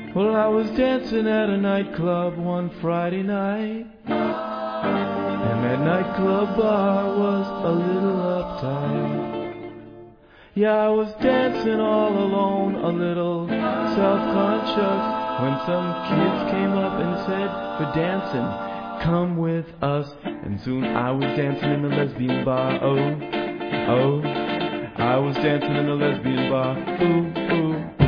Well, I was dancing at a nightclub one Friday night, and that nightclub bar was a little uptight. Yeah, I was dancing all alone, a little self-conscious, when some kids came up and said, "For dancing, come with us." And soon I was dancing in the lesbian bar. Oh, oh, I was dancing in the lesbian bar. Ooh, ooh.